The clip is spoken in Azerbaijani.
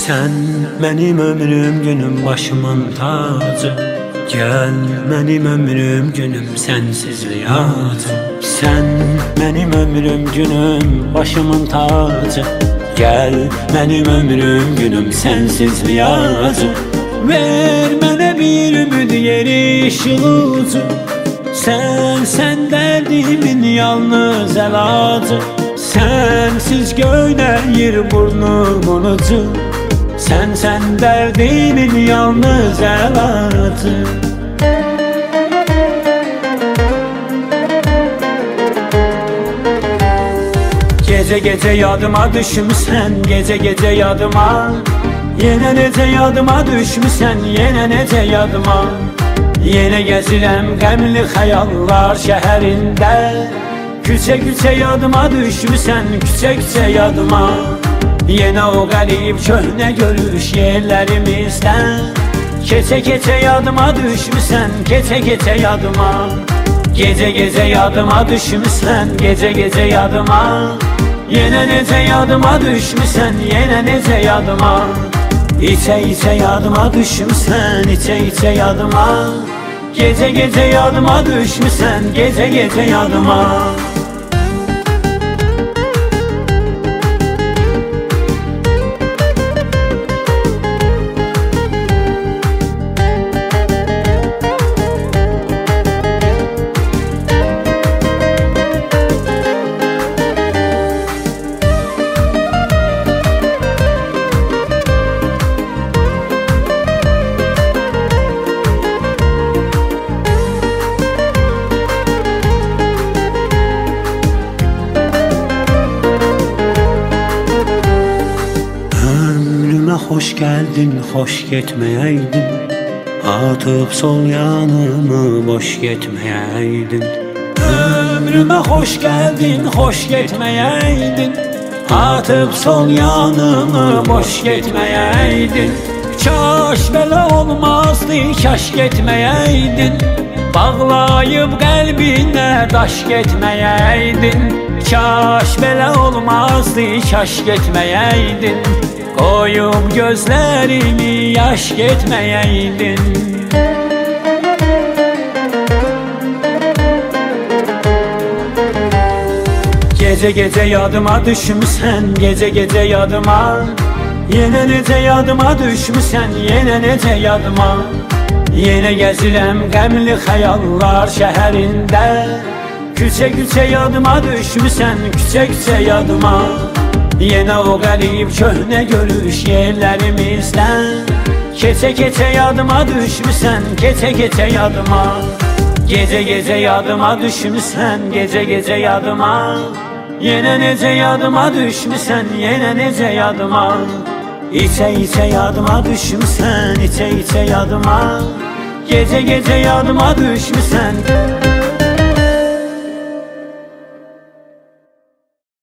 Sen benim ömrüm günüm başımın tacı. Gel benim ömrüm günüm sensiz riyacı. Sen benim ömrüm günüm başımın tacı. Gel benim ömrüm günüm sensiz riyacı. Ver bana bir ümid yeri ışılıcı. Sen derdimin yalnız elacı. Sensiz göynəyir burnumun ucu. Sen derdimin yalnız elacı. Gece gece yadıma düşmüsən, gece gece yadıma. Yenə necə yadıma düşmüsən, yenə necə yadıma. Yenə gəzirəm qəmli xəyallar şəhərində. Küçə küçə yadıma düşmüsən, küçə küçə yadıma. Yenə o qərib köhnə görüş yerlərimizdən. Keçə keçə yadıma düşmüsən, keçə keçə yadıma. Gecə gecə yadıma düşmüsən, gecə gecə yadıma. Yenə necə yadıma düşmüsən, yenə necə yadıma. İçə içə yadıma düşmüsən, içə içə yadıma. Gecə gecə yadıma düşmüsən, gecə gecə yadıma. Hoş geldin, hoş gitmeyeydin. Atıp sol yanımı boş gitmeyeydin. Ömrüme hoş geldin, hoş gitmeyeydin. Atıp sol yanımı boş gitmeyeydin. Kaş belə olmazdı, kaş gitmeyeydin. Bağlayıp qəlbinə daş getmeyeydin. Kaş belə olmazdı, kaş getmeyeydin. Koyup gözlerimi yaş getmeyeydin. Gece gece yadıma düşmüsən, gece gece yadıma. Yenə necə yadıma düşmüsən, yenə necə yadıma. Yenə gəzirəm qəmli xəyallar şəhərində. Küçə küçə yadıma düşmüsən, küçə küçə yadıma. Yenə o qərib köhnə görüş yerlərimizdən. Keçə keçə yadıma düşmüsən, keçə keçə yadıma. Gecə gecə yadıma düşmüsən, gecə gecə yadıma. Yenə necə yadıma düşmüsən, yenə necə yadıma. İçə içə yadıma düşmüsən, içə içə yadıma. Gecə gecə yadıma düşmüsən.